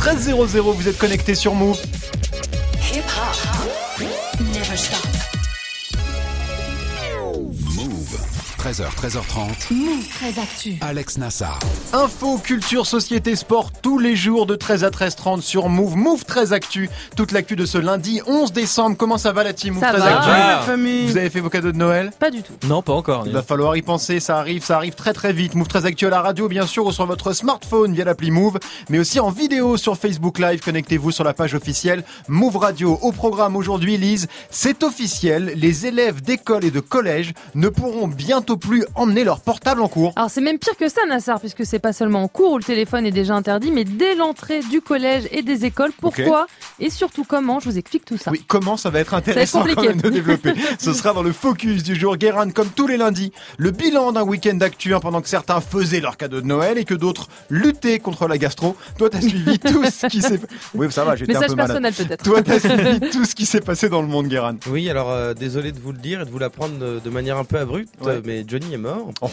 13h00, vous êtes connectés sur Move. Hip hop, never stop. 13h30. Move 13 Actu. Alex Nassar. Info, culture, société, sport, tous les jours de 13 à 13h30 sur Move. Move 13 Actu. Toute l'actu de ce lundi 11 décembre. Comment ça va la team Move Ça 13 va. Actu Ouais, la famille. Vous avez fait vos cadeaux de Noël? Pas du tout. Non, pas encore. Il va falloir y penser, ça arrive très très vite. Move 13 Actu à la radio bien sûr ou sur votre smartphone via l'appli Move, mais aussi en vidéo sur Facebook Live. Connectez-vous sur la page officielle Move Radio. Au programme aujourd'hui, Lise, c'est officiel, les élèves d'école et de collège ne pourront bientôt plus emmener leur portable en cours. Alors c'est même pire que ça, Nassar, puisque c'est pas seulement en cours où le téléphone est déjà interdit, mais dès l'entrée du collège et des écoles. Pourquoi et surtout comment? Je vous explique tout ça. Oui, comment ça va être intéressant quand même de développer. Ce sera dans le focus du jour. Guérin, comme tous les lundis, le bilan d'un week-end d'actu pendant que certains faisaient leur cadeau de Noël et que d'autres luttaient contre la gastro. Toi, t'as suivi tout ce qui s'est... Oui, ça va, j'étais un Message peu malade. personnel peut-être. Toi, t'as suivi tout ce qui s'est passé dans le monde, Guérin. Oui, alors désolé de vous le dire et de vous l'apprendre de manière un peu abrupte, mais Johnny est mort. Oh.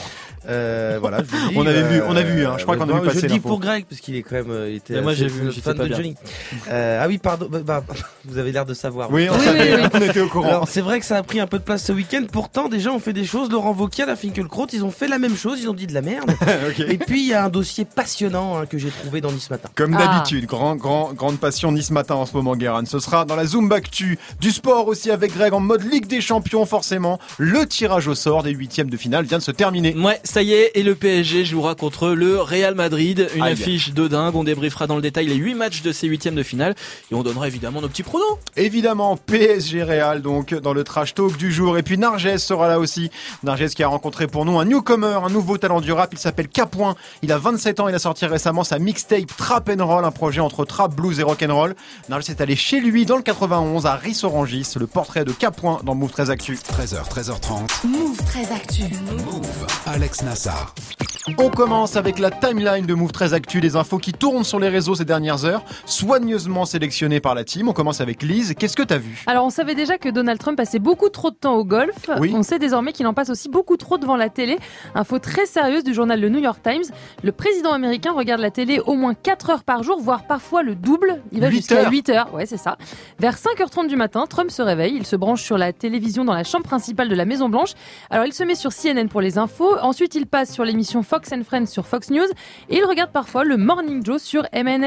Voilà, je vous le dis. On a vu, je crois qu'on a vu passer Je le dis l'info. pour Greg, parce qu'il est quand même, il était Mais moi, assez j'ai vu, j'étais fan pas de bien. Johnny. Ah oui, pardon, vous avez l'air de savoir. Oui, on savait, on était au courant. Alors c'est vrai que ça a pris un peu de place ce week-end. Pourtant, des gens ont fait des choses. Laurent Wauquiez, la Finkielkraut, ils ont fait la même chose. Ils ont dit de la merde. Ok. Et puis il y a un dossier passionnant que j'ai trouvé dans Nice Matin. Comme d'habitude, grande passion Nice Matin en ce moment, Guérin. Ce sera dans la Zumba Actu, du sport aussi avec Greg en mode Ligue des Champions, forcément. Le tirage au sort des huitièmes de finale vient de se terminer. Ouais, ça y est, et le PSG jouera contre le Real Madrid. Une Aïe. affiche de dingue. On débriefera dans le détail les 8 matchs de ces huitièmes de finale. Et on donnera évidemment nos petits pronos. Évidemment, PSG Real, donc, dans le trash talk du jour. Et puis Narges sera là aussi. Narges qui a rencontré pour nous un newcomer, un nouveau talent du rap. Il s'appelle Capoin. Il a 27 ans. Il a sorti récemment sa mixtape Trap and Roll, un projet entre trap, blues et rock'n'roll. Narges est allé chez lui dans le 91 à Ris-Orangis. Le portrait de Capoin dans Move 13 Actu. 13h30. Move 13 Actu. Move. Alex Nassar. On commence avec la timeline de Move 13 Actu, les infos qui tournent sur les réseaux ces dernières heures, soigneusement sélectionnées par la team. On commence avec Lise. Qu'est-ce que t'as vu? Alors on savait déjà que Donald Trump passait beaucoup trop de temps au golf. Oui. On sait désormais qu'il en passe aussi beaucoup trop devant la télé. Info très sérieuse du journal Le New York Times. Le président américain regarde la télé au moins 4 heures par jour, voire parfois le double. Il va 8 jusqu'à heures. 8 heures. Ouais, c'est ça. Vers 5h30 du matin, Trump se réveille. Il se branche sur la télévision dans la chambre principale de la Maison Blanche. Alors il se met sur CNN pour les infos. Ensuite, il passe sur l'émission Fox and Friends sur Fox News. Et il regarde parfois le Morning Joe sur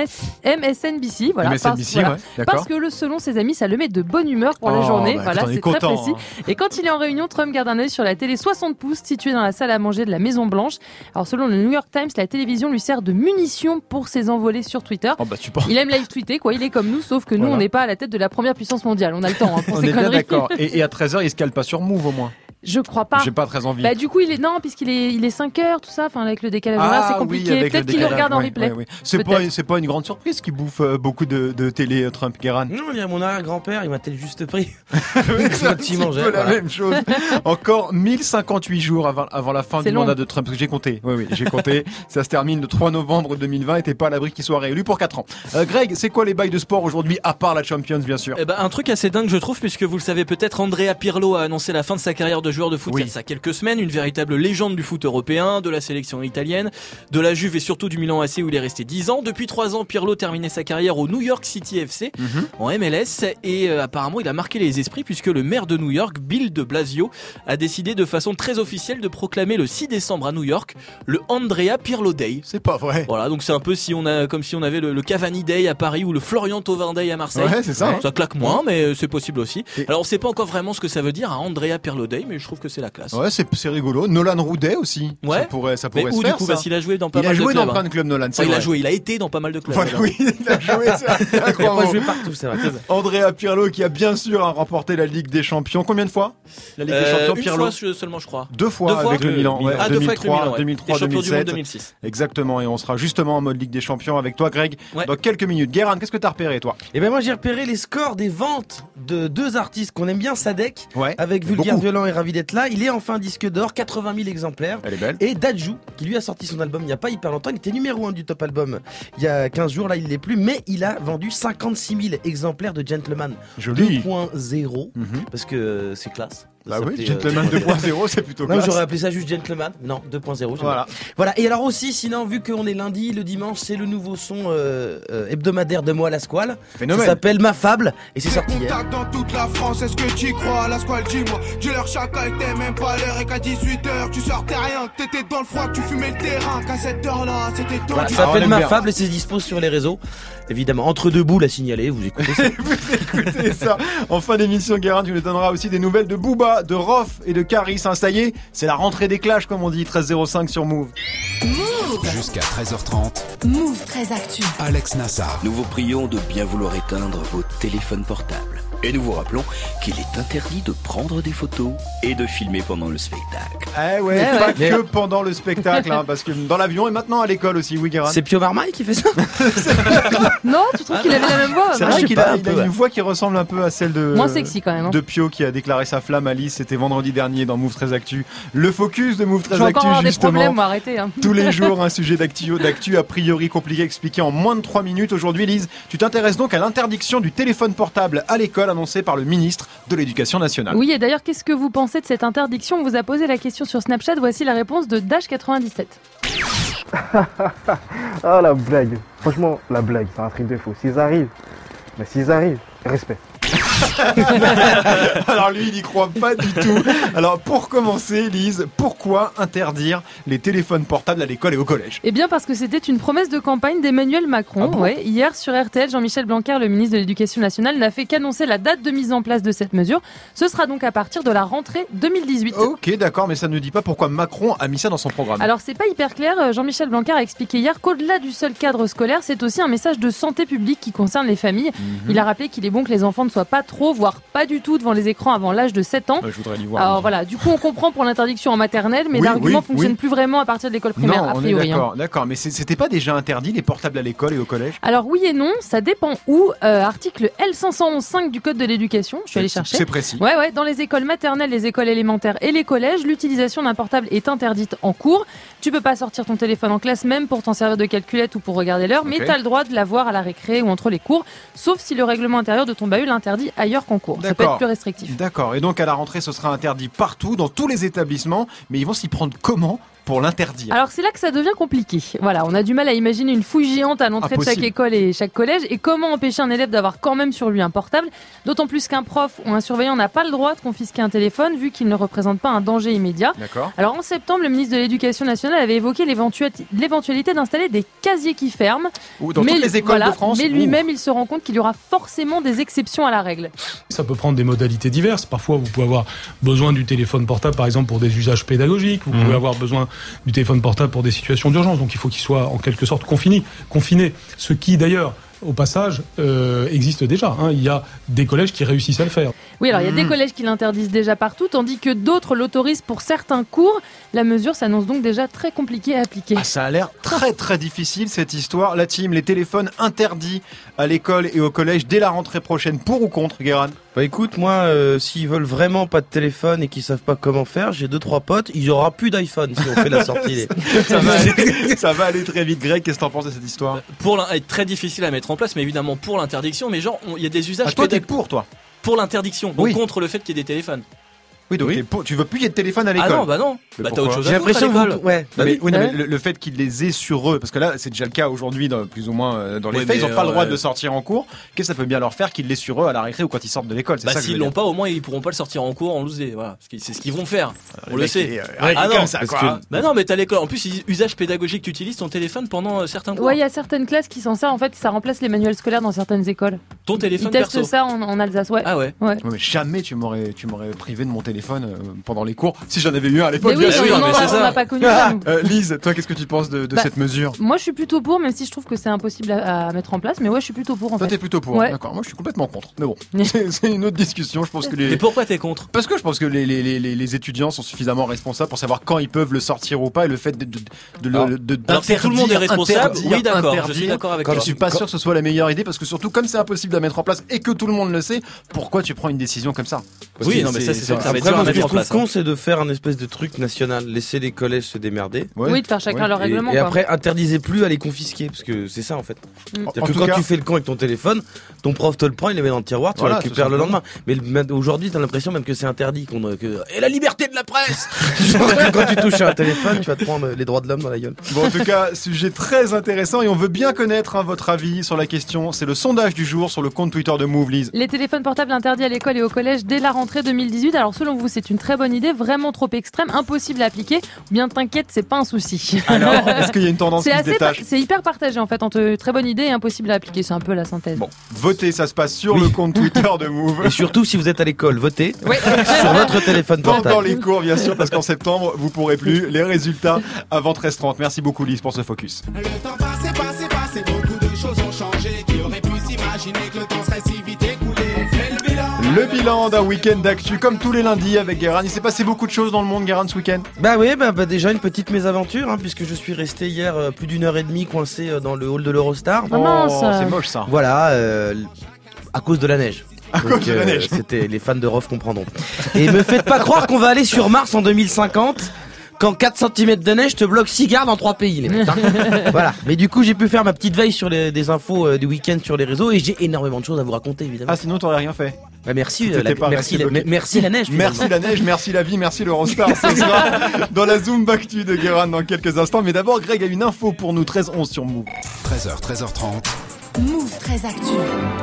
MSNBC. Voilà, MSNBC, voilà. ouais, d'accord. Parce que selon ses amis, ça le met de bonne humeur pour la journée. Bah, Voilà, écoute, on est c'est très content, précis. hein. Et quand il est en réunion, Trump garde un œil sur la télé 60 pouces située dans la salle à manger de la Maison Blanche. Alors selon le New York Times, la télévision lui sert de munition pour ses envolées sur Twitter. Oh bah tu penses. Il aime live tweeter, quoi. Il est comme nous, sauf que nous, Voilà. on n'est pas à la tête de la première puissance mondiale. On a le temps pour On ces est bien conneries. d'accord. Et à 13h, il se cale pas sur Move au moins. Je crois pas. J'ai pas très envie. Bah du coup, il est 5 heures, tout ça. Enfin, avec le décalage horaire, c'est compliqué. avec Peut-être le qu'il le décalage, regarde en ouais, replay. ouais, ouais. C'est pas une grande surprise qu'il bouffe beaucoup de télé Trump, Guérin. Non, il y a mon arrière-grand-père, il m'a tel juste pris. C'est un petit peu la voilà. même chose. Encore 1058 jours avant la fin C'est du long. mandat de Trump. Parce que j'ai compté. Oui, j'ai compté. Ça se termine le 3 novembre 2020 et t'es pas à l'abri qu'il soit réélu pour 4 ans. Greg, c'est quoi les bails de sport aujourd'hui, à part la Champions, bien sûr? Eh ben, un truc assez dingue, je trouve, puisque vous le savez peut-être, Andrea Pirlo a annoncé la fin de sa carrière de joueur de foot Oui. il y a ça quelques semaines, une véritable légende du foot européen, de la sélection italienne, de la Juve et surtout du Milan AC où il est resté 10 ans. Depuis 3 ans, Pirlo terminait sa carrière au New York City FC, en MLS, et apparemment il a marqué les esprits puisque le maire de New York, Bill de Blasio, a décidé de façon très officielle de proclamer le 6 décembre à New York le Andrea Pirlo Day. C'est pas vrai. Voilà, donc c'est un peu comme si on avait le Cavani Day à Paris ou le Florian Thauvin Day à Marseille. Ouais, c'est ça. Ça claque moins, mais c'est possible aussi. Et- Alors on sait pas encore vraiment ce que ça veut dire, Andrea Pirlo Day, mais je trouve que c'est la classe. Ouais, c'est rigolo. Nolan Roudet aussi. Ouais. Ça pourrait Mais se où faire, du coup, ça. parce qu'il a joué dans pas Il a mal de joué clubs. dans plein de clubs, Nolan. Enfin, il a été dans pas mal de clubs. Voilà, alors. oui, il a joué, c'est Il a pas incroyable. joué partout, c'est vrai. Andrea Pirlo qui a bien sûr remporté la Ligue des Champions. Combien de fois? La Ligue des Champions, Une Pirlo? fois seulement, je crois. Deux fois avec le Milan. Ouais, 2 fois avec le Milan, ouais. 2003, Et champion du monde 2007. 2006. Exactement. Et on sera justement en mode Ligue des Champions avec toi, Greg, Ouais. dans quelques minutes. Guérin, qu'est-ce que t'as repéré, toi? Et ben moi j'ai repéré les scores des ventes de deux artistes qu'on aime bien, Sadek, Ouais. avec Vulgaire Beaucoup. Violent et Ravi d'être là. Il est enfin disque d'or, 80 000 exemplaires. Elle est belle. Et Dadju, qui lui a sorti son album il n'y a pas hyper longtemps, il était numéro 1 du top album il y a 15 jours, là il l'est plus, mais il a vendu 56 000 exemplaires de Gentleman Joli. 2.0, Mhm. parce que c'est classe. Bah oui, s'appelait, Gentleman 2.0, c'est plutôt Non, classe. j'aurais appelé ça juste Gentleman. Non, 2.0. Voilà. Voilà. Et alors aussi, sinon, vu qu'on est lundi, le dimanche, c'est le nouveau son hebdomadaire de moi, la Squale. Phénomène. Ça s'appelle Ma Fable et c'est sorti hier. Contact dans toute la France, est-ce que tu crois à la squale, dis-moi. Dis-leur chacal, t'es même pas l'heure et qu'à 18h tu sortais rien, que t'étais dans le froid, que tu fumais le terrain, qu'à cette heure-là c'était tendu. Voilà, ça Ah, on s'appelle aime Ma bien. Fable et c'est dispo sur les réseaux. Évidemment, entre deux boules à signaler, vous écoutez ça. Vous écoutez ça. En fin d'émission, Guérin, tu nous donneras aussi des nouvelles de Booba, de Rof et de Caris. Hein, ça y est, c'est la rentrée des clashs, comme on dit, 13.05 sur Move. Jusqu'à 13h30, Move 13 Actu. Alex Nassar. Nous vous prions de bien vouloir éteindre vos téléphones portables. Et nous vous rappelons qu'il est interdit de prendre des photos et de filmer pendant le spectacle. Eh ouais, Ouais, pas ouais. que pendant le spectacle, hein, parce que dans l'avion et maintenant à l'école aussi, oui, Guérin. C'est Pio Marmaille qui fait ça. Non, tu trouves qu'il avait la même voix C'est Moi, vrai je sais qu'il pas, a, un il peu, a ouais. une voix qui ressemble un peu à celle de... Moins sexy quand même. Hein. De Pio qui a déclaré sa flamme à Lys, c'était vendredi dernier dans Move 13 Actu. Le focus de Move Je 13 vais Actu, encore avoir des justement. problèmes, moi, arrêtez. Hein. Tous les jours, un sujet d'actu a priori compliqué expliqué en moins de 3 minutes. Aujourd'hui, Lise, tu t'intéresses donc à l'interdiction du téléphone portable à l'école annoncée par le ministre de l'Éducation nationale. Oui, et d'ailleurs, qu'est-ce que vous pensez de cette interdiction? On vous a posé la question sur Snapchat. Voici la réponse de Dash97. Ah la blague, franchement la blague c'est un truc de fou. S'ils arrivent, respect. Alors lui, il n'y croit pas du tout. Alors pour commencer, Lise, pourquoi interdire les téléphones portables à l'école et au collège? Eh bien, parce que c'était une promesse de campagne d'Emmanuel Macron. Ah bon Ouais, hier sur RTL, Jean-Michel Blanquer, le ministre de l'Éducation nationale, n'a fait qu'annoncer la date de mise en place de cette mesure. Ce sera donc à partir de la rentrée 2018. Ok, d'accord, mais ça ne dit pas pourquoi Macron a mis ça dans son programme. Alors c'est pas hyper clair, Jean-Michel Blanquer a expliqué hier qu'au-delà du seul cadre scolaire, c'est aussi un message de santé publique qui concerne les familles. Il a rappelé qu'il est bon que les enfants ne soient pas trop, voire pas du tout devant les écrans avant l'âge de 7 ans. Je voudrais l'y voir. Alors voilà, du coup on comprend pour l'interdiction en maternelle, mais Oui, l'argument oui, fonctionne oui. plus vraiment à partir de l'école primaire, non, a on est priori. d'accord, d'accord, mais c'était pas déjà interdit les portables à l'école et au collège? Alors oui et non, ça dépend où. Article L511.5 du Code de l'éducation, je suis allée chercher. C'est précis. Ouais, dans les écoles maternelles, les écoles élémentaires et les collèges, l'utilisation d'un portable est interdite en cours. Tu peux pas sortir ton téléphone en classe même pour t'en servir de calculette ou pour regarder l'heure, mais Ok. tu as le droit de l'avoir à la récré ou entre les cours, sauf si le règlement intérieur de ton bahut l'interdit ailleurs qu'en cours. Ça peut D'accord. être plus restrictif. D'accord, et donc à la rentrée ce sera interdit partout, dans tous les établissements, mais ils vont s'y prendre comment pour l'interdire? Alors c'est là que ça devient compliqué. Voilà, on a du mal à imaginer une fouille géante à l'entrée de chaque Impossible. école et chaque collège. Et comment empêcher un élève d'avoir quand même sur lui un portable? D'autant plus qu'un prof ou un surveillant n'a pas le droit de confisquer un téléphone vu qu'il ne représente pas un danger immédiat. D'accord. Alors en septembre, le ministre de l'Éducation nationale avait évoqué l'éventualité d'installer des casiers qui ferment. Ou dans mais toutes les écoles de France. Mais lui-même, il se rend compte qu'il y aura forcément des exceptions à la règle. Ça peut prendre des modalités diverses. Parfois, vous pouvez avoir besoin du téléphone portable, par exemple, pour des usages pédagogiques. Vous pouvez avoir besoin du téléphone portable pour des situations d'urgence. Donc, il faut qu'il soit en quelque sorte confiné. Ce qui, d'ailleurs, au passage, existe déjà. Hein. Il y a des collèges qui réussissent à le faire. Oui, alors il y a des collèges qui l'interdisent déjà partout, tandis que d'autres l'autorisent pour certains cours. La mesure s'annonce donc déjà très compliquée à appliquer. Ah, ça a l'air très très difficile cette histoire. La team, les téléphones interdits à l'école et au collège dès la rentrée prochaine, pour ou contre, Guérin? Bah écoute, moi, s'ils veulent vraiment pas de téléphone et qu'ils savent pas comment faire, j'ai 2-3 potes, il y aura plus d'iPhone si on fait la sortie. Ça va aller très vite. Greg, qu'est-ce que t'en penses de cette histoire? Être très difficile à mettre en place, mais évidemment pour l'interdiction. Mais genre, il y a des usages Ah, toi, t'es pédag- pour, toi? pour l'interdiction, donc Oui. contre le fait qu'il y ait des téléphones. Oui, donc Oui. t'es pour- tu veux plus qu'il y ait de téléphone à Ah l'école? non, bah non. Mais Bah t'as pourquoi autre chose J'ai à foutre à l'impression l'école. que ouais. Non, mais, oui, non, mais Ouais. le fait qu'ils les aient sur eux, parce que là c'est déjà le cas aujourd'hui, plus ou moins dans les Oui, faits, ils mais, n'ont pas le droit ouais. de sortir en cours. Qu'est-ce que ça peut bien leur faire qu'ils l'aient sur eux à la récré ou quand ils sortent de l'école? C'est Bah ça que je s'ils veux l'ont dire. pas, au moins ils pourront pas le sortir en cours en loser. Voilà, c'est ce qu'ils vont faire. Le On le mec sait. est, Ah non, comme ça, parce quoi. Bah non, mais t'as l'école. En plus, usage pédagogique, tu utilises ton téléphone pendant certains cours. Ouais, il y a certaines classes qui s'en servent. En fait, ça remplace les manuels scolaires dans certaines écoles. Ton Ils téléphone testent perso. ça en Alsace, ouais. Ah ouais. Ouais. Ouais, mais jamais tu m'aurais privé de mon téléphone pendant les cours, si j'en avais eu un à l'époque. Mais oui, bien oui, sûr. non, mais c'est on ça. n'a pas connu ça, nous. Lise, toi, qu'est-ce que tu penses de Bah, cette mesure? Moi, je suis plutôt pour, même si je trouve que c'est impossible à mettre en place. Mais ouais, je suis plutôt pour, en Toi, fait. t'es plutôt pour. Ouais. D'accord. Moi, je suis complètement contre. Mais bon, c'est une autre discussion. Je pense que Mais pourquoi t'es contre? parce que je pense que les étudiants sont suffisamment responsables pour savoir quand ils peuvent le sortir ou pas, et le fait Alors si tout le monde est responsable, oui d'accord, je suis d'accord avec Je toi. suis pas sûr que ce soit la meilleure idée, parce que surtout comme c'est impossible à mettre en place et que tout le monde le sait, pourquoi tu prends une décision comme ça? Parce Oui, que non, mais ça, c'est sûr que ça va être Après, dur à ce que mettre je en trouve place. con, c'est de faire un espèce de truc national, laisser les collèges se démerder. Oui, de faire chacun leur règlement. Et quoi. après, interdisez plus à les confisquer, parce que c'est ça en fait. C'est-à-dire En que tout quand cas- tu fais le con avec ton téléphone, ton prof te le prend, il le met dans le tiroir, tu Voilà, le récupères tout le simplement. lendemain. Mais aujourd'hui, t'as l'impression même que c'est interdit. Et la liberté de la presse Genre que quand tu touches à un téléphone, tu vas te prendre les droits de l'homme dans la gueule. Bon, en tout cas, sujet très intéressant et on veut bien connaître votre avis sur la question. C'est le sondage du jour sur le compte Twitter de Move, Lise. Les téléphones portables interdits à l'école et au collège dès la rentrée 2018. Alors selon vous, c'est une très bonne idée, vraiment trop extrême, impossible à appliquer. Ou bien t'inquiète, c'est pas un souci. Alors, est-ce qu'il y a une tendance qui se détache? C'est hyper partagé en fait entre très bonne idée et impossible à appliquer. C'est un peu la synthèse. Bon, votez, ça se passe sur le compte Twitter de Move. Et surtout, si vous êtes à l'école, votez Oui. sur votre téléphone Pendant portable. les cours, bien sûr, parce qu'en septembre, vous pourrez plus. Les résultats avant 13h30. Merci beaucoup, Lise, pour ce focus. Le temps passé, beaucoup de choses ont changé. Qui aurait pu s'imaginer que le temps serait si vite écoulé? On fait le bilan. Le bilan d'un week-end d'actu, comme tous les lundis avec Guérin. Il s'est passé beaucoup de choses dans le monde, Guérin, ce week-end. Bah oui, bah déjà une petite mésaventure, puisque je suis resté hier plus d'une heure et demie coincé dans le hall de l'Eurostar. Ah mince. c'est moche ça. Voilà, à cause de la neige. À cause de la neige. C'était les fans de Rof comprendront. Et me faites pas croire qu'on va aller sur Mars en 2050 quand 4 cm de neige te bloque 6 gardes en 3 pays, les mecs. Voilà. Mais du coup, j'ai pu faire ma petite veille sur des infos du week-end sur les réseaux et j'ai énormément de choses à vous raconter, évidemment. Ah, sinon t'aurais rien fait. Bah, merci, T'étais pas merci, resté bloqué. merci la neige. finalement. Merci la neige, merci la vie, merci l'Eurostar. Ce sera dans la Zoom Actu de Guérin dans quelques instants. Mais d'abord, Greg a une info pour nous, 13-11 sur Move. 13h, 13h30. Move très actu.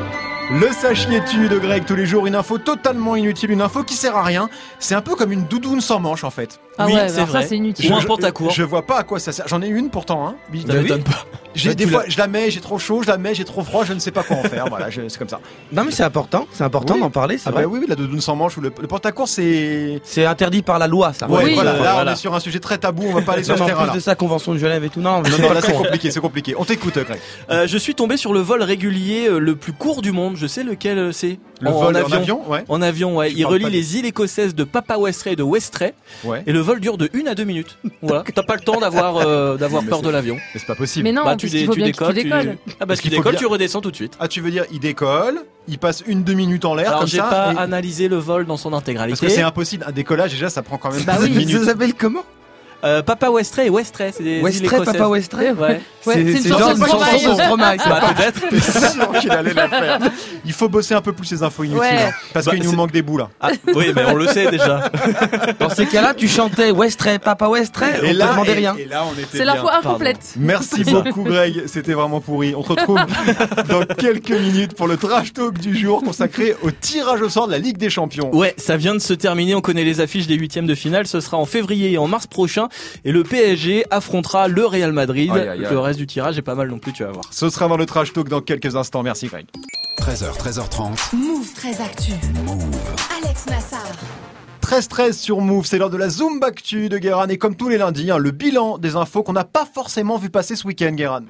Le sachiez-tu de Greg, tous les jours, une info totalement inutile, une info qui sert à rien. C'est un peu comme une doudoune sans manche en fait. Ah Oui, ouais, c'est alors ça vrai. c'est inutile. Ou un pantacourt. Je vois pas à quoi ça sert. J'en ai une pourtant, hein. Ça m'étonne pas. Des fois, je la mets, j'ai trop chaud, je la mets, j'ai trop froid, je ne sais pas quoi en faire. Voilà, c'est comme ça. Non, mais c'est important Oui. d'en parler, c'est Ah vrai. bah oui, la doudoune sans manche ou le pantacourt, c'est. C'est interdit par la loi, ça. Ouais, Oui. voilà. Là, Voilà. on est sur un sujet très tabou, on va pas aller sur Non, ce mais en terrain-là. plus de ça, Convention de Genève et tout. Non, Non, là, c'est compliqué, c'est compliqué. On t'écoute, Greg. Je suis tombé sur le vol régulier le plus court du monde. Je sais lequel c'est. Le vol en avion, ouais. En avion, ouais. Je Il parle relie pas les îles écossaises de Papawestray et de Westray. Ouais. Et le vol dure de 1 à 2 minutes. Voilà. T'as pas le temps d'avoir peur de l'avion. Mais c'est pas possible. Mais non, Bah, parce qu'il faut bien que tu décolles. Ah, parce qu'il qu'il faut décolle, bien- tu redescends tout de suite. Ah, tu veux dire, il décolle, il passe une demi-minute en l'air Alors, comme j'ai ça. pas et- analysé le vol dans son Parce intégralité. que c'est impossible. Un décollage, déjà, ça prend quand même Bah une oui. minute. Ça s'appelle comment? Papawestray et Westray, c'est des îles Westray, écossaises. Papa Westray. Ouais. Ouais, c'est une genre chanson de une chanson Stromae. de Stromae, ça. Bah, peut-être. J'étais sûr qu'il allait la faire. Il faut bosser un peu plus ces infos inutiles. Ouais. hein, parce Bah, qu'il nous c'est- manque des bouts là. Ah, oui, mais on le sait déjà. Dans ces cas-là, tu chantais Westray, Papa Westray, on te demandait rien. Et là, on était C'est bien. l'info incomplète. Merci beaucoup Greg, c'était vraiment pourri. On te retrouve dans quelques minutes pour le trash talk du jour consacré au tirage au sort de la Ligue des Champions. Ouais, ça vient de se terminer. On connaît les affiches des 8e de finale. Ce sera en février et en mars prochain. Et le PSG affrontera le Real Madrid. Aïe, aïe, aïe. Le reste du tirage est pas mal non plus, tu vas voir. Ce sera dans le trash talk dans quelques instants. Merci Greg. 13h, 13h30. Move très actu. Alex Nassar. 13-13 sur Move, c'est l'heure de la Zoom Actu de Guérin. Et comme tous les lundis, le bilan des infos qu'on n'a pas forcément vu passer ce week-end, Guérin.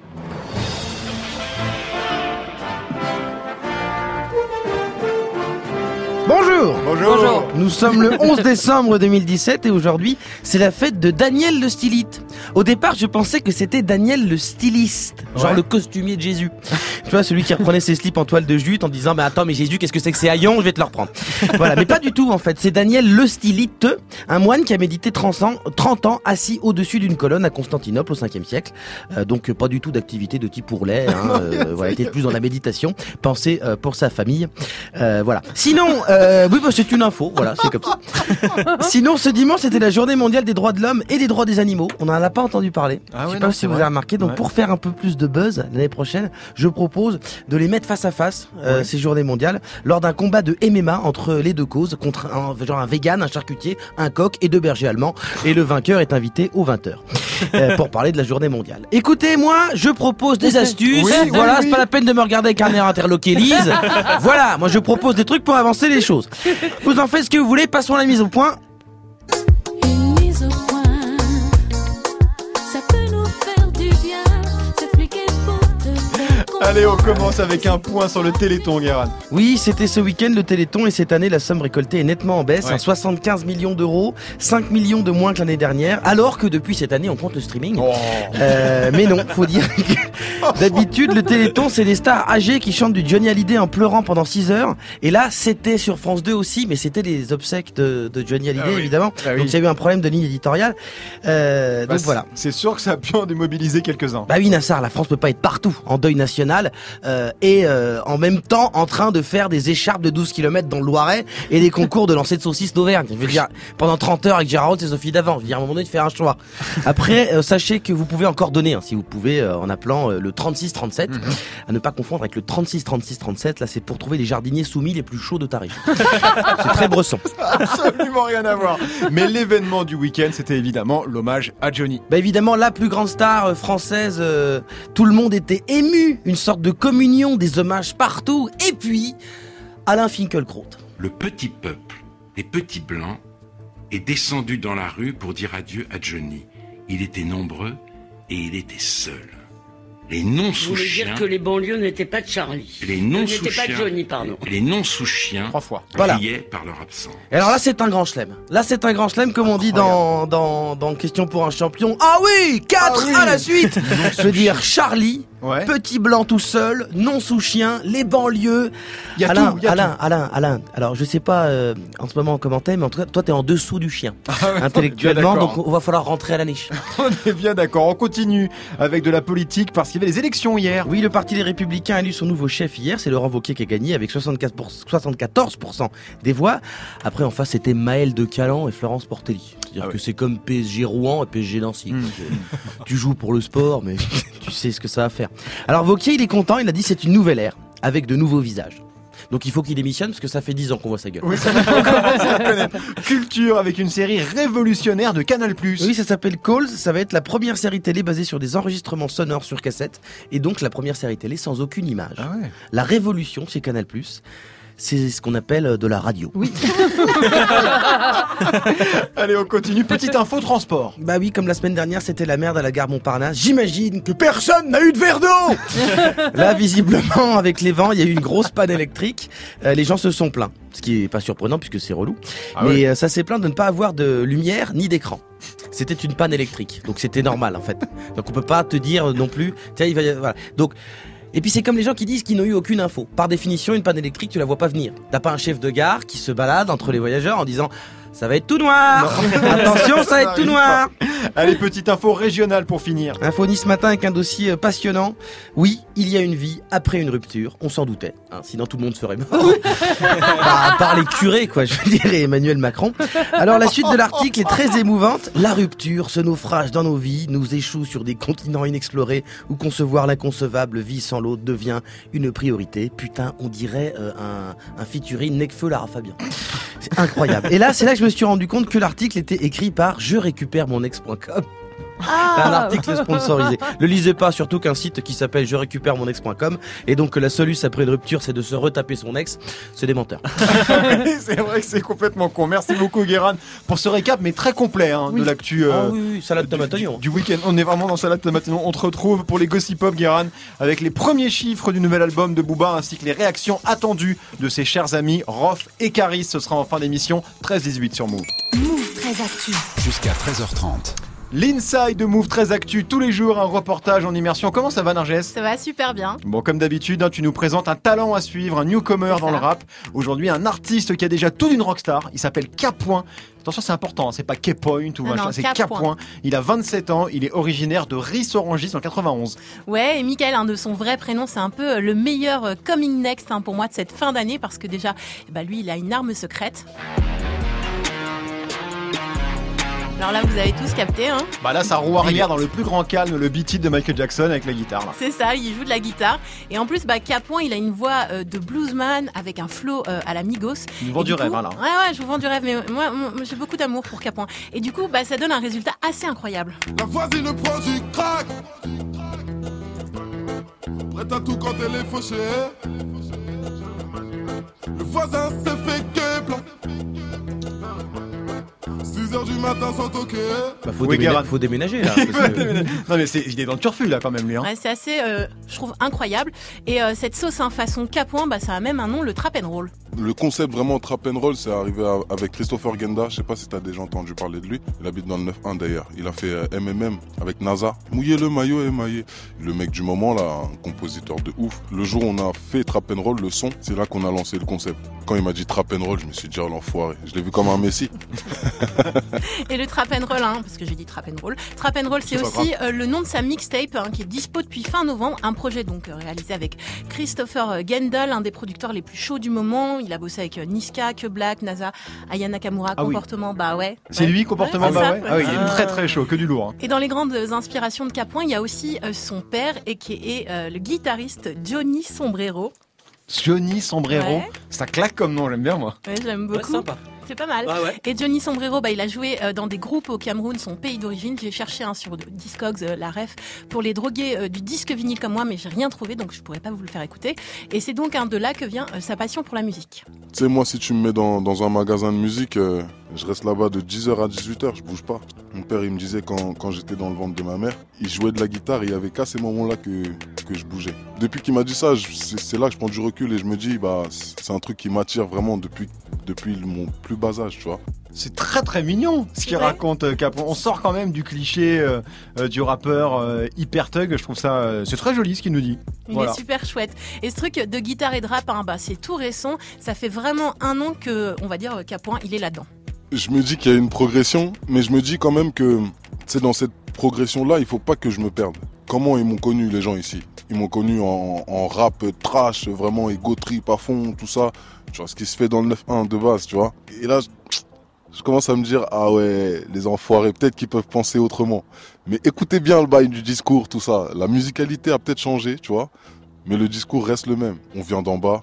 Bonjour. Bonjour. Nous sommes le 11 décembre 2017 et aujourd'hui, c'est la fête de Daniel le stylite. Au départ, je pensais que c'était Daniel le styliste, genre Ouais. le costumier de Jésus. Tu vois, celui qui reprenait ses slips en toile de jute en disant, mais attends, mais Jésus, qu'est-ce que c'est que Haillons, je vais te le reprendre. Voilà, mais pas du tout en fait. C'est Daniel le stylite, un moine qui a médité 30 ans assis au-dessus d'une colonne à Constantinople au 5e siècle. Donc pas du tout d'activité de type ourlet, hein, voilà, il était plus dans la méditation, pensée pour sa famille. Voilà. Sinon, oui, bah, c'est une info, voilà, c'est comme ça. Sinon, ce dimanche, c'était la journée mondiale des droits de l'homme et des droits des animaux. On n'en a pas entendu parler. Ah Je ouais, sais non, pas c'est si vous vrai. avez remarqué. Donc, Ouais. pour faire un peu plus de buzz l'année prochaine, je propose de les mettre face à face, ces journées mondiales, lors d'un combat de MMA entre les deux causes, contre un vegan, un charcutier, un coq et 2 bergers allemands. Et le vainqueur est invité aux 20h. Pour parler de la journée mondiale. Écoutez, moi, je propose des astuces. Oui, voilà, oui, c'est oui. pas la peine de me regarder avec un air interloqué, Lise. Voilà, moi je propose des trucs pour avancer les choses. Vous en faites ce que vous voulez, passons à la mise au point. Une mise au point, ça peut nous faire du bien. S'expliquer pour te faire Allez, on commence avec un point sur le Téléthon, Guérin. Oui, c'était ce week-end le Téléthon et cette année la somme récoltée est nettement en baisse, Ouais. 75 millions d'euros, 5 millions de moins que l'année dernière, alors que depuis cette année on compte le streaming. Oh. Mais non, faut dire que d'habitude le Téléthon c'est des stars âgées qui chantent du Johnny Hallyday en pleurant pendant 6 heures, et là c'était sur France 2 aussi, mais c'était les obsèques de Johnny Hallyday évidemment, Ah oui. donc il y a eu un problème de ligne éditoriale, donc voilà. C'est sûr que ça a pu en démobiliser quelques-uns. Bah oui Nassar, la France peut pas être partout en deuil national et en même temps en train de faire des écharpes de 12 km dans le Loiret et des concours de lancer de saucisses d'Auvergne. Je veux dire, pendant 30 heures avec Gérard Rolls et Sophie Davant, je veux dire, à un moment donné de faire un choix. Après, sachez que vous pouvez encore donner, hein, si vous pouvez, en appelant le 3637, à ne pas confondre avec le 363637, là c'est pour trouver les jardiniers soumis les plus chauds de ta région. C'est très bresson. Absolument rien à voir. Mais l'événement du week-end, c'était évidemment l'hommage à Johnny. Bah évidemment, la plus grande star française, tout le monde était ému, une sorte de communion, des hommages partout, et puis Alain Finkielkraut. Le petit peuple, des petits blancs, est descendu dans la rue pour dire adieu à Johnny. Il était nombreux et il était seul. Les Vous voulez non-sous-chiens... dire que les banlieues n'étaient pas de Charlie. Les N'étaient pas non-sous-chiens... de Johnny, pardon. Les non-sous-chiens 3 fois. Voilà. riaient par leur absence. Et alors là, c'est un grand chelem. Là, c'est un grand chelem, comme on dit dans Question pour un champion. Ah oui, 4 à la suite. Je veux dire, Charlie, Ouais. petit blanc tout seul, non sous chien, les banlieues. Il y a Alain, tout, il y a Alain. Alors, je sais pas en ce moment comment t'es, mais en tout cas, toi, t'es en dessous du chien, Ah ouais, intellectuellement. bien Donc, d'accord. on va falloir rentrer à la niche. On est bien d'accord. On continue avec de la politique parce qu'il y avait les élections hier. Oui, le Parti des Républicains a élu son nouveau chef hier. C'est Laurent Wauquiez qui a gagné avec 74% des voix. Après, en face, c'était Maël de Calan et Florence Portelli. C'est-à-dire que c'est comme PSG Rouen et PSG Nancy. Tu joues pour le sport, mais tu sais ce que ça va faire. Alors Wauquiez, il est content. Il a dit c'est une nouvelle ère avec de nouveaux visages. Donc il faut qu'il démissionne parce que ça fait 10 ans qu'on voit sa gueule. Oui, ça va, on commence à connaître. Culture avec une série révolutionnaire de Canal+. Oui, ça s'appelle Calls. Ça va être la première série télé basée sur des enregistrements sonores sur cassette. Et donc la première série télé sans aucune image. Ah ouais. La révolution chez Canal+. C'est ce qu'on appelle de la radio. Oui. Allez, on continue. Petite info transport. Bah oui, comme la semaine dernière, c'était la merde à la gare Montparnasse. J'imagine que personne n'a eu de verre d'eau. Là, visiblement, avec les vents, il y a eu une grosse panne électrique. Les gens se sont plaints, ce qui est pas surprenant puisque c'est relou. Ah Mais ouais. ça s'est plaint de ne pas avoir de lumière ni d'écran. C'était une panne électrique, donc c'était normal en fait. Donc on peut pas te dire non plus. Tiens, il va y avoir... voilà. Donc et puis c'est comme les gens qui disent qu'ils n'ont eu aucune info. Par définition, une panne électrique, tu la vois pas venir. T'as pas un chef de gare qui se balade entre les voyageurs en disant ça va être tout noir. Attention, ça va être tout noir. Allez, petite info régionale pour finir. Info Nice matin avec un dossier passionnant. Oui, il y a une vie après une rupture. On s'en doutait. Hein, sinon tout le monde serait mort. À part les curés, quoi. Je veux dire, et Emmanuel Macron. Alors la suite de l'article est très émouvante. La rupture, ce naufrage dans nos vies, nous échoue sur des continents inexplorés où concevoir l'inconcevable, vie sans l'autre, devient une priorité. Putain, on dirait un featuring Nekfeu Lara Fabian. C'est incroyable. Et là, c'est là que je me suis rendu compte que l'article était écrit par je récupère mon ex.com. C'est un article sponsorisé. Le lisez pas, surtout qu'un site qui s'appelle je récupère mon ex.com et donc que la solution après une rupture c'est de se retaper son ex, c'est des menteurs. C'est vrai que c'est complètement con. Merci beaucoup Guérin pour ce récap mais très complet de l'actu oui, salade tomate oignon. Du week-end. On est vraiment dans salade tomate oignon. On te retrouve pour les Gossip Pop Guérin avec les premiers chiffres du nouvel album de Booba ainsi que les réactions attendues de ses chers amis Rof et Caris. Ce sera en fin d'émission 13-18 sur Move. Move très actu. Jusqu'à 13h30. L'Inside de Move très actu, tous les jours un reportage en immersion. Comment ça va Narges? Ça va super bien. Bon, comme d'habitude, tu nous présentes un talent à suivre, un newcomer dans le rap. Aujourd'hui, un artiste qui a déjà tout d'une rockstar. Il s'appelle K-Point. Attention, c'est important, c'est pas K-Point ou machin, c'est K-Point. Il a 27 ans, il est originaire de Ris-Orangis en 91. Ouais, et Mickaël, de son vrai prénom, c'est un peu le meilleur coming next pour moi de cette fin d'année parce que déjà, lui, il a une arme secrète. Alors là, vous avez tous capté, hein. Là, ça roue arrière dans le plus grand calme, le beat it de Michael Jackson avec la guitare, là. C'est ça, il joue de la guitare. Et en plus, K-Point, il a une voix de bluesman avec un flow à la Migos. Tu nous vends du rêve, là. Ouais, je vous vends du rêve, mais moi j'ai beaucoup d'amour pour K-Point. Et du coup, ça donne un résultat assez incroyable. La voisine prend du crack. Prête à tout quand elle est fauchée. Le voisin s'est fait que blanc. 6h du matin, matin sans toquer. Bah, Oui, Guérin. faut déménager là. parce que- Non mais il est dans le turfu là quand même lui. Hein. Ouais, c'est assez, je trouve, incroyable. Et cette sauce façon Capoin, bah, ça a même un nom, le trap and roll. Le concept vraiment trap and roll, c'est arrivé avec Christopher Genda. Je sais pas si t'as déjà entendu parler de lui. Il habite dans le 9-1 d'ailleurs. Il a fait MMM avec NASA. Mouiller le maillot émaillé. Le mec du moment là, un compositeur de ouf. Le jour où on a fait trap and roll, le son, c'est là qu'on a lancé le concept. Quand il m'a dit trap and roll, je me suis dit oh l'enfoiré. Je l'ai vu comme un messie. Et le trap and roll, parce que j'ai dit trap and roll. Trap and roll, c'est aussi le nom de sa mixtape qui est dispo depuis fin novembre. Un projet donc réalisé avec Christopher Gendal, un des producteurs les plus chauds du moment. Il a bossé avec Niska, Que Black, NASA, Aya Nakamura, Comportement, bah ouais. C'est lui, Comportement, ouais, bah ouais. ça. Ah oui, il est très très chaud, que du lourd. Hein. Et dans les grandes inspirations de Capoin, il y a aussi son père et qui est le guitariste Johnny Sombrero. Johnny Sombrero, Ouais. ça claque comme nom, j'aime bien moi. Ouais, j'aime beaucoup. sympa. C'est pas mal. Ah ouais. Et Johnny Sombrero, il a joué dans des groupes au Cameroun, son pays d'origine. J'ai cherché sur Discogs la ref pour les drogués du disque vinyle comme moi, mais j'ai rien trouvé, donc je pourrais pas vous le faire écouter. Et c'est donc de là que vient sa passion pour la musique. Tu sais, moi, si tu me mets dans un magasin de musique, je reste là-bas de 10h à 18h, je bouge pas. Mon père, il me disait quand j'étais dans le ventre de ma mère, il jouait de la guitare et il y avait qu'à ces moments-là que je bougeais. Depuis qu'il m'a dit ça, c'est là que je prends du recul et je me dis, c'est un truc qui m'attire vraiment depuis mon plus bas âge, tu vois. C'est très très mignon ce qu'il raconte Capoin. On sort quand même du cliché du rappeur hyper thug. Je trouve ça c'est très joli ce qu'il nous dit. Il est super chouette. Et ce truc de guitare et de rap, c'est tout récent. Ça fait vraiment un an que, on va dire, Capoin, il est là-dedans. Je me dis qu'il y a une progression, mais je me dis quand même que, dans cette progression-là, il faut pas que je me perde. Comment ils m'ont connu les gens ici? Ils m'ont connu en rap trash, vraiment ego trip à fond, tout ça. Tu vois, ce qui se fait dans le 9-1 de base, tu vois. Et là, je commence à me dire, ah ouais, les enfoirés, peut-être qu'ils peuvent penser autrement. Mais écoutez bien le bail du discours, tout ça. La musicalité a peut-être changé, tu vois. Mais le discours reste le même. On vient d'en bas.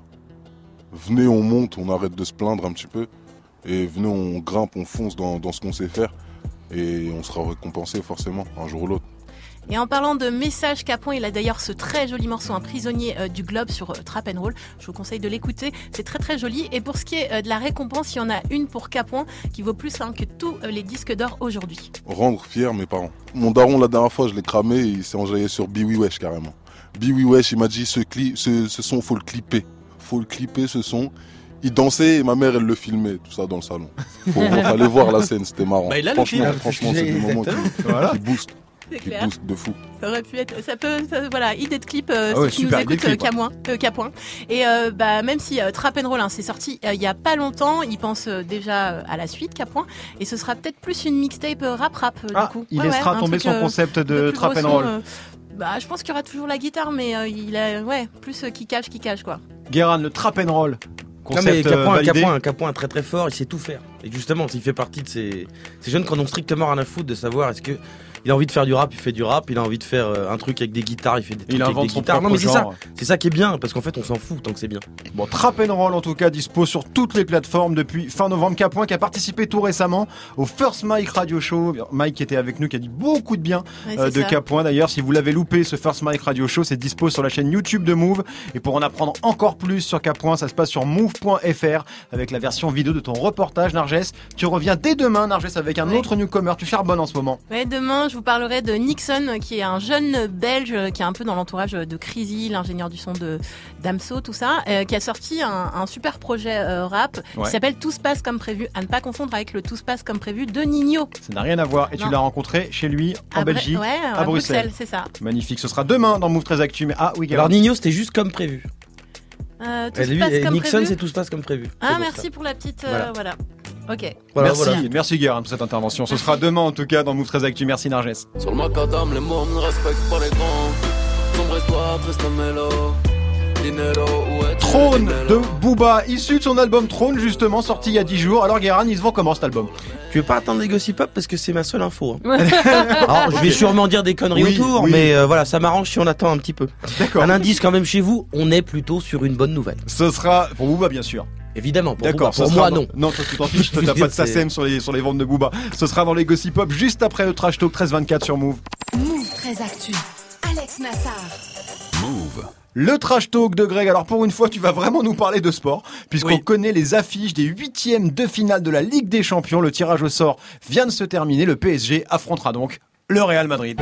Venez, on monte, on arrête de se plaindre un petit peu. Et venez, on grimpe, on fonce dans ce qu'on sait faire. Et on sera récompensé forcément, un jour ou l'autre. Et en parlant de message Capoin, il a d'ailleurs ce très joli morceau, Un prisonnier du globe sur Trap and Roll. Je vous conseille de l'écouter, c'est très très joli. Et pour ce qui est de la récompense, il y en a une pour Capoin qui vaut plus que tous les disques d'or aujourd'hui. Rendre fiers mes parents. Mon daron, la dernière fois, je l'ai cramé, il s'est enjaillé sur Biwi Wesh carrément. Biwi Wesh, il m'a dit, ce son, faut le clipper. Faut le clipper, ce son. Il dansait et ma mère, elle le filmait, tout ça dans le salon. Fallait voir la scène, c'était marrant. Bah, il a franchement, c'est des moments qui boostent. C'est qui clair. booste de fou. Ça aurait pu être, voilà, idée de clip, ouais, si tu nous super, écoutes, idée de clip, Capoin. Et même si Trap and Roll, c'est sorti il y a pas longtemps, il pense déjà à la suite, Capoin, et ce sera peut-être plus une mixtape rap du coup. Il laissera tomber son concept de Trap and Roll. Je pense qu'il y aura toujours la guitare, mais il a plus qui cache quoi. Guérin, le Trap and Roll. Concept Capoin très très fort, il sait tout faire. Et justement, il fait partie de ces jeunes qui en ont strictement rien à foutre de savoir est-ce que il a envie de faire du rap, il fait du rap, il a envie de faire un truc avec des guitares, il fait des trucs avec des guitares. Non mais c'est ça qui est bien, parce qu'en fait on s'en fout tant que c'est bien. Bon, Trap and Roll en tout cas dispo sur toutes les plateformes depuis fin novembre. Capoin qui a participé tout récemment au First Mike Radio Show. Mike qui était avec nous, qui a dit beaucoup de bien de Capoin. D'ailleurs, si vous l'avez loupé, ce First Mike Radio Show, c'est dispo sur la chaîne YouTube de Move. Et pour en apprendre encore plus sur Capoin, ça se passe sur move.fr avec la version vidéo de ton reportage, Narges. Tu reviens dès demain, Narges, avec un autre newcomer. Tu charbonnes en ce moment. Ouais, demain, je vous parlerai de Nixon, qui est un jeune belge qui est un peu dans l'entourage de Crazy, l'ingénieur du son de Damso, tout ça, qui a sorti un super projet rap qui s'appelle Tout se passe comme prévu, à ne pas confondre avec le Tout se passe comme prévu de Nino. Ça n'a rien à voir. Et tu l'as rencontré chez lui en Belgique, à Bruxelles. C'est ça. Magnifique. Ce sera demain dans Move 13 Actu. Mais alors Nino, c'était juste comme prévu. Tout se passe comme Nixon, prévu. c'est Tout se passe comme prévu. Merci pour la petite. Voilà. Ok. Merci Guérin pour cette intervention. Ce sera demain en tout cas dans Move 13 Actu. Merci Narges. Sur le macadam, les mots ne respectent pas les grands. Sombre histoire, triste mélo. Trône de Booba, issu de son album Trône justement, sorti il y a 10 jours. Alors Guérin, il se vend comment cet album? Tu veux pas attendre les Gossip Pop parce que c'est ma seule info. Alors je vais sûrement dire des conneries autour, mais voilà, ça m'arrange si on attend un petit peu. D'accord. Un indice quand même chez vous, on est plutôt sur une bonne nouvelle. Ce sera pour Booba bien sûr. Évidemment, pour D'accord, Booba. Pour moi non. Non, toi tu t'en fiches, toi t'as pas de SACEM sur les ventes de Booba. Ce sera dans les Gossip Pop juste après le Trash Talk 13-24 sur Move. Move 13 Actu. Alex Nassar. Move. Le trash talk de Greg. Alors pour une fois, tu vas vraiment nous parler de sport, puisqu'on Oui. connaît les affiches des 8e de finale de la Ligue des Champions. Le tirage au sort vient de se terminer. Le PSG affrontera donc le Real Madrid.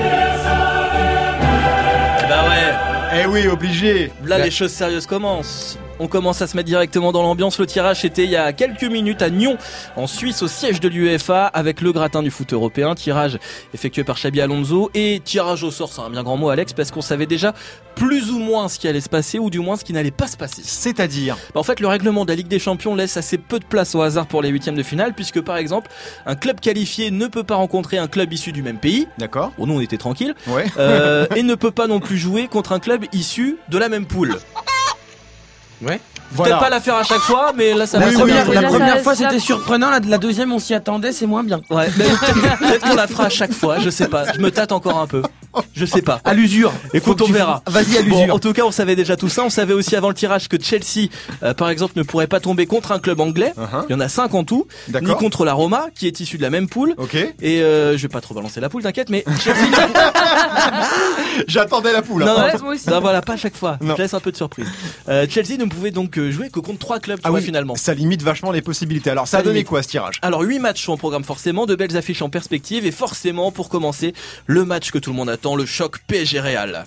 Bah ouais. Eh oui, obligé. Là, les choses sérieuses commencent. On commence à se mettre directement dans l'ambiance. Le tirage était il y a quelques minutes à Nyon, en Suisse, au siège de l'UEFA, avec le gratin du foot européen. Tirage effectué par Xabi Alonso. Et tirage au sort, c'est un bien grand mot, Alex, parce qu'on savait déjà plus ou moins ce qui allait se passer, ou du moins ce qui n'allait pas se passer. C'est-à-dire En fait, le règlement de la Ligue des Champions laisse assez peu de place au hasard pour les 8e de finale, puisque par exemple, un club qualifié ne peut pas rencontrer un club issu du même pays. D'accord. Bon, nous on était tranquilles. Ouais. Et ne peut pas non plus jouer contre un club issu de la même poule. Ouais. Peut-être pas la faire à chaque fois, mais là ça va. La première fois c'était surprenant, la deuxième on s'y attendait, c'est moins bien. Ouais, mais peut-être qu'on la fera à chaque fois, je sais pas. Je me tâte encore un peu. Je sais pas. À l'usure. Écoute, on verra. Vas-y, à l'usure. Bon, en tout cas, on savait déjà tout ça. On savait aussi avant le tirage que Chelsea, par exemple, ne pourrait pas tomber contre un club anglais. Il y en a 5 en tout. D'accord. Ni contre la Roma, qui est issue de la même poule. Ok. Et je vais pas trop balancer la poule, t'inquiète, mais Chelsea. J'attendais la poule. Non, hein. non, non, voilà, pas à chaque fois. Je laisse un peu de surprise. Chelsea ne pouvait donc jouer que contre 3 clubs, tu vois, finalement. Ça limite vachement les possibilités. Alors ça a donné quoi ce tirage? Alors 8 matchs sont au programme forcément, de belles affiches en perspective et forcément pour commencer le match que tout le monde attend, le choc PSG Real.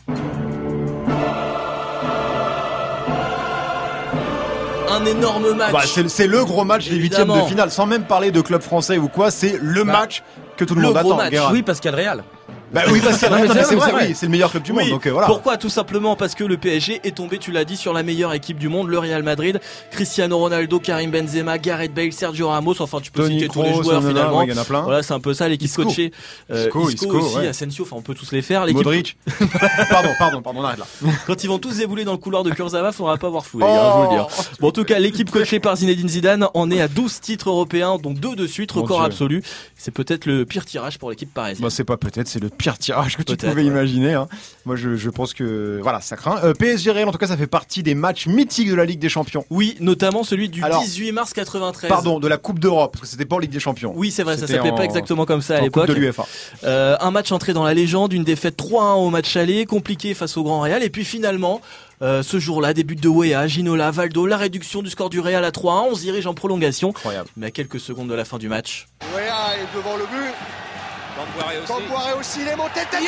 Un énorme match. Bah, c'est le gros match des 8e de finale, sans même parler de club français ou quoi, c'est le match que tout le monde attend. Guérin. Oui, parce qu'il y a le Real. Bah oui, parce que c'est vrai, oui, c'est le meilleur club du monde. Oui. Donc voilà. Pourquoi? Tout simplement parce que le PSG est tombé, tu l'as dit, sur la meilleure équipe du monde, le Real Madrid. Cristiano Ronaldo, Karim Benzema, Gareth Bale, Sergio Ramos, enfin tu peux Toni citer tous les Kroos, joueurs finalement. il y en a plein. Voilà, c'est un peu ça l'équipe coachée. Isco aussi, ouais. Asensio, enfin on peut tous les faire. Modric. pardon, on arrête là. Quand ils vont tous débouler dans le couloir de Kurzawa, faudra pas avoir fou, les gars, je veux le dire. Bon, en tout cas, l'équipe coachée par Zinedine Zidane en est à 12 titres européens, donc 2 de suite, record absolu. C'est peut-être le pire tirage pour l'équipe parisienne. Bah, c'est pas peut-être, c'est le pire tirage que tu pouvais imaginer. Hein. Moi, je pense que voilà, ça craint. PSG Real, en tout cas, ça fait partie des matchs mythiques de la Ligue des Champions. Oui, notamment celui du 18 mars 93. Pardon, de la Coupe d'Europe, parce que c'était pas en Ligue des Champions. Oui, c'est vrai, ça s'appelait pas exactement comme ça à l'époque. Coupe de l'UEFA. Un match entré dans la légende, une défaite 3-1 au match aller, compliqué face au Grand Real, et puis finalement. Ce jour-là, des buts de Weah, Ginola, Valdo, la réduction du score du Real à 3-1, on se dirige en prolongation. Incroyable. Mais à quelques secondes de la fin du match. Weah est devant le but. Camboiré aussi, il est monté tête.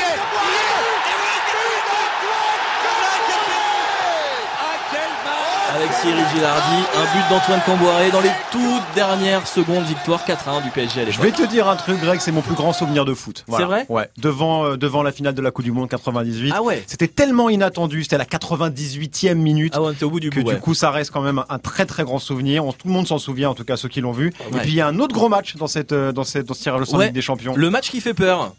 Avec Thierry Gilardi, un but d'Antoine Camboiré dans les toutes dernières secondes, victoire 4-1 du PSG à l'époque. Je vais te dire un truc, Greg, c'est mon plus grand souvenir de foot. Voilà. C'est vrai? Ouais. Devant la finale de la Coupe du Monde 98. Ah ouais. C'était tellement inattendu, c'était à la 98e minute. Ah ouais, t'es au bout du bout. Du coup, ça reste quand même un très très grand souvenir. Tout le monde s'en souvient, en tout cas ceux qui l'ont vu. Ouais. Et puis il y a un autre gros match dans ce tirage au sort Ligue des Champions. Le match qui fait peur.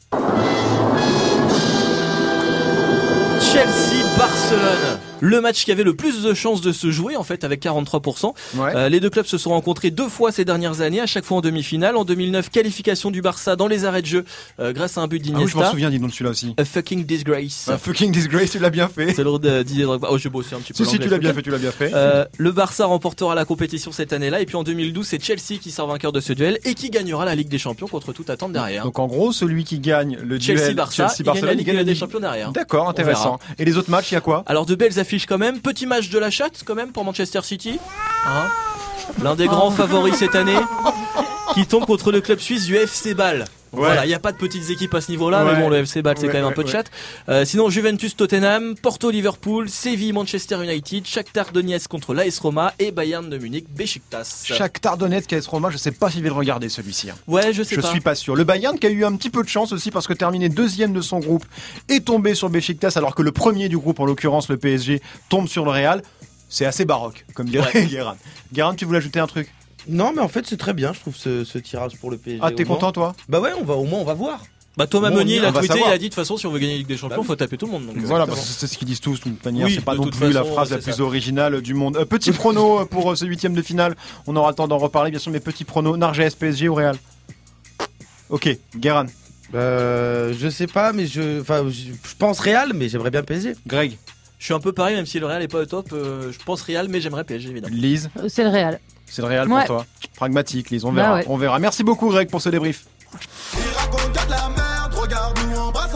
Chelsea-Barcelone. Le match qui avait le plus de chances de se jouer, en fait, avec 43%. Ouais. Les deux clubs se sont rencontrés 2 fois ces dernières années, à chaque fois en demi-finale. En 2009, qualification du Barça dans les arrêts de jeu, grâce à un but d'Iniesta. Ah oui, je m'en souviens, dis donc celui-là aussi. A fucking disgrace. A fucking disgrace, tu l'as bien fait. C'est le rôle de Didier Drogba. Oh, j'ai bossé un petit peu. Si, tu l'as bien fait, tu l'as bien fait. Le Barça remportera la compétition cette année-là. Et puis en 2012, c'est Chelsea qui sort vainqueur de ce duel et qui gagnera la Ligue des Champions contre toute attente derrière. Donc en gros, celui qui gagne le duel Chelsea-Barça, il gagne la Ligue des Champions derrière. D'accord, intéressant. Et les autres matchs, il y a quoi? Alors de belles affiches quand même. Petit match de la chatte quand même pour Manchester City. Hein, l'un des grands favoris cette année, qui tombe contre le club suisse du FC Bâle. Ouais. Voilà, il n'y a pas de petites équipes à ce niveau-là, Ouais. mais bon, le FC Bâle, c'est Ouais, quand même un peu de chat. Sinon, Juventus-Tottenham, Porto-Liverpool, Séville-Manchester United, Shakhtar Donetsk contre l'AS Roma et Bayern de Munich-Beşiktaş. Shakhtar Donetsk, AS Roma, je sais pas si je vais le regarder celui-ci. Hein. Ouais, je sais pas. Je suis pas sûr. Le Bayern qui a eu un petit peu de chance aussi parce que terminé 2e de son groupe est tombé sur Beşiktaş alors que le premier du groupe, en l'occurrence le PSG, tombe sur le Real. C'est assez baroque, comme dirait Guérin. Guérin, tu voulais ajouter un truc? Non, mais en fait, c'est très bien, je trouve, ce tirage pour le PSG. Ah, t'es content, toi? Bah ouais, au moins, on va voir. Bah Thomas Meunier, il a tweeté, savoir. il a dit de toute façon si on veut gagner la Ligue des Champions, faut taper tout le monde. Donc, voilà, bah, c'est ce qu'ils disent tous de toute manière. Oui, c'est pas de non toute plus la façon, phrase la c'est plus ça. originale du monde. Petit prono pour ce 8e de finale. On aura le temps d'en reparler, bien sûr, mais petit prono. Narges, PSG ou Real? Ok, Guérin. Je sais pas, mais je pense Real, mais j'aimerais bien PSG. Greg. Je suis un peu pareil, même si le Real est pas au top. Je pense Real, mais j'aimerais PSG évidemment. Lise. C'est le Real. C'est le Real Ouais. pour toi. Pragmatique, Lise. On verra. Ouais. On verra. Merci beaucoup, Greg, pour ce débrief. Il raconte de la merde, regarde-nous embrasse encore.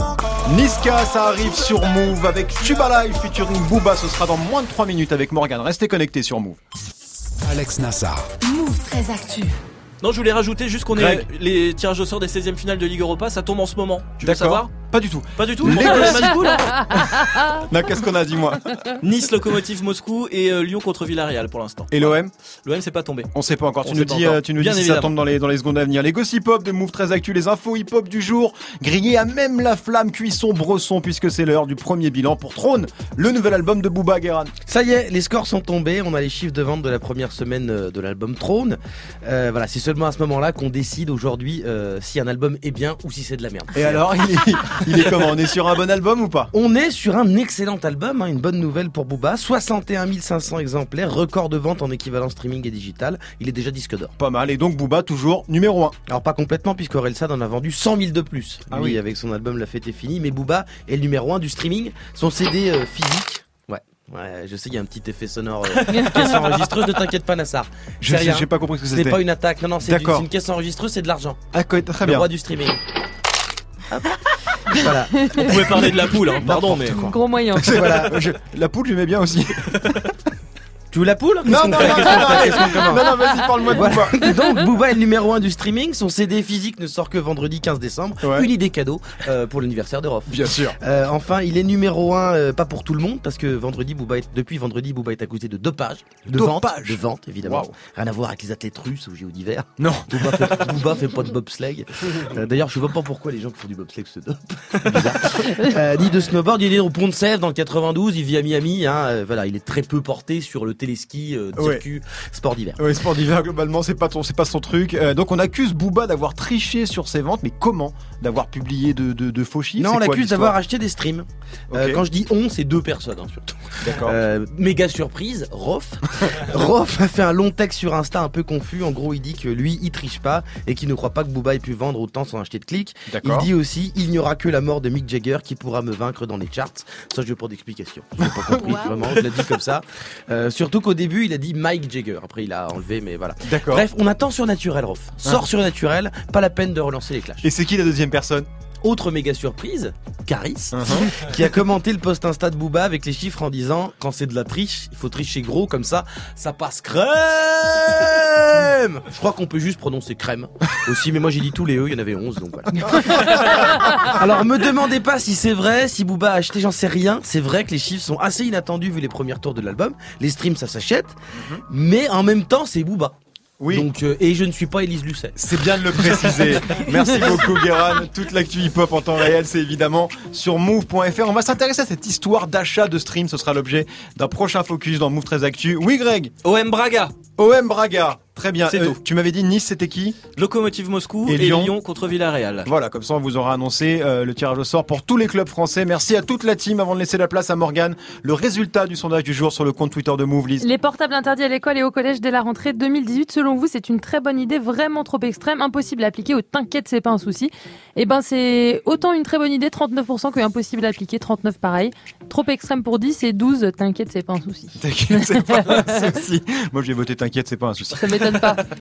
Niska, ça arrive sur Move avec Tuba Live featuring Booba. Ce sera dans moins de 3 minutes avec Morgane. Restez connectés sur Move. Alex Nassar. Move très actu. Non, je voulais rajouter juste qu'on est les tirages au sort des 16e finales de Ligue Europa, ça tombe en ce moment. Tu veux savoir ? Pas du tout. Pas du tout. Les Bon, Non, qu'est-ce qu'on a, dis-moi. Nice, Lokomotiv Moscou et Lyon contre Villarreal pour l'instant. Et l'OM ? L'OM c'est pas tombé. On sait pas encore. Tu nous dis si ça tombe dans les secondes à venir. Les gossip hop de Move très actu, les infos hip hop du jour, grillés à même la flamme, cuisson bresson, puisque c'est l'heure du premier bilan pour Trône, le nouvel album de Booba Gueran. Ça y est, les scores sont tombés. On a les chiffres de vente de la première semaine de l'album Trône. Voilà, c'est seulement à ce moment-là qu'on décide aujourd'hui si un album est bien ou si c'est de la merde. Et alors, il est comment ? On est sur un bon album ou pas ? On est sur un excellent album, une bonne nouvelle pour Booba. 61 500 exemplaires, record de vente en équivalent streaming et digital. Il est déjà disque d'or. Pas mal. Et donc Booba toujours numéro 1. Alors pas complètement, puisque Orelsan en a vendu 100 000 de plus. Ah lui, oui. avec son album La Fête est finie. Mais Booba est le numéro 1 du streaming. Son CD physique. Ouais, je sais, il y a un petit effet sonore caisse enregistreuse, ne t'inquiète pas Nassar. J'ai pas compris ce que c'était. C'est pas une attaque, non, c'est une caisse enregistreuse, c'est de l'argent. Ah, très bien. Le roi du streaming. Voilà. On pouvait parler de la poule, hein. Pardon, mais gros moyen. Voilà, la poule, j'aimais bien aussi. Tu veux la poule ? Non, vas-y, parle-moi de Booba. Donc, Booba est le numéro 1 du streaming. Son CD physique ne sort que vendredi 15 décembre. Ouais. Une idée cadeau pour l'anniversaire de Rof. Bien sûr. Enfin, il est numéro 1, pas pour tout le monde, parce que depuis vendredi, Booba est accusé de dopage. De vente, évidemment. Wow. Rien à voir avec les athlètes russes au JO d'hiver. Non. Booba fait pas de bobsleigh. D'ailleurs, je sais pas pourquoi les gens qui font du bobsleigh se dopent. Ni de snowboard. Il est au Pont de Sèvres dans le 92. Il vit à Miami. Voilà, il est très peu porté sur le téléski, circuit, sport d'hiver. Oui, sport d'hiver, globalement, c'est pas son truc. Donc, on accuse Booba d'avoir triché sur ses ventes, mais comment ? D'avoir publié de faux chiffres ? Non, on l'accuse d'avoir acheté des streams. Okay. Quand je dis on, c'est 2 personnes, surtout. D'accord. Méga surprise, Rof. Rof a fait un long texte sur Insta un peu confus. En gros, il dit que lui, il triche pas et qu'il ne croit pas que Booba ait pu vendre autant sans acheter de clics. D'accord. Il dit aussi, il n'y aura que la mort de Mick Jagger qui pourra me vaincre dans les charts. Ça, je veux pas d'explication. Je n'ai pas compris, vraiment, je l'ai dit comme ça. Surtout qu'au début, il a dit Mike Jagger. Après, il a enlevé, mais voilà. D'accord. Bref, on attend Surnaturel, Rof. Sors Surnaturel, pas la peine de relancer les clashs. Et c'est qui la deuxième personne ? Autre méga surprise, Caris, qui a commenté le post Insta de Booba avec les chiffres en disant quand c'est de la triche, il faut tricher gros, comme ça passe crème. Je crois qu'on peut juste prononcer crème aussi, mais moi j'ai dit tous les E, il y en avait 11, donc voilà. Alors me demandez pas si c'est vrai, si Booba a acheté, j'en sais rien. C'est vrai que les chiffres sont assez inattendus vu les premiers tours de l'album. Les streams ça s'achète, mais en même temps c'est Booba. Oui. Donc, et je ne suis pas Élise Lucet. C'est bien de le préciser. Merci beaucoup, Guéran. Toute l'actu hip-hop en temps réel, c'est évidemment sur move.fr. On va s'intéresser à cette histoire d'achat de stream. Ce sera l'objet d'un prochain focus dans Move 13 Actu. Oui, Greg. OM Braga. Très bien. Tu m'avais dit Nice, c'était qui ? Lokomotiv Moscou et Lyon contre Villarreal. Voilà, comme ça on vous aura annoncé le tirage au sort pour tous les clubs français. Merci à toute la team. Avant de laisser la place à Morgane, le résultat du sondage du jour sur le compte Twitter de Move, Lise. Les portables interdits à l'école et au collège dès la rentrée 2018, selon vous, c'est une très bonne idée, vraiment trop extrême, impossible à appliquer, t'inquiète, c'est pas un souci. Eh ben, c'est autant une très bonne idée, 39%, que impossible à appliquer, 39% pareil. Trop extrême pour 10 et 12, t'inquiète, c'est pas un souci. T'inquiète, c'est pas un souci. Moi, j'ai voté t'inquiète, c'est pas un souci. Ça m'étonne pas.